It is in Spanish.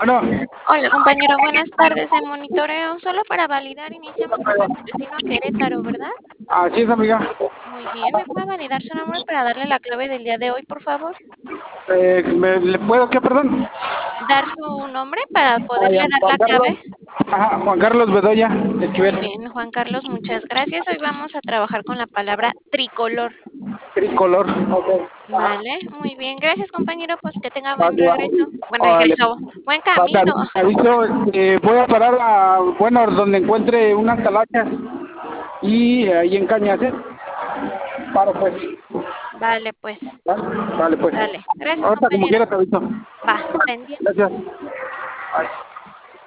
No, Hola, compañero, buenas tardes. En monitoreo, solo para validar, iniciamos con nuestro destino a Querétaro, ¿verdad? así es, amiga. Muy bien, ¿me puede validar su nombre para darle la clave del día de hoy, por favor? ¿Le puedo qué, perdón? Dar su nombre para Ah, poderle ya, dar Juan la clave. Carlos. Ajá, Juan Carlos Bedoya Muy Esquivel. bien, Juan Carlos, muchas gracias. Hoy vamos a trabajar con la palabra tricolor. Tricolor. Ok. Ajá, Vale, muy bien. Gracias, compañero. Pues que tenga va, buen que va. regreso. Buen Órale. regreso. Buen Va, camino. te aviso, voy a parar bueno, donde encuentre unas talachas y ahí en Cañas, ¿eh? Paro, pues. Vale, pues. ¿Vale? Vale, pues. Dale. Gracias, Ahorita como compañero. quiera te aviso. Va, pendiente. Gracias. Bye.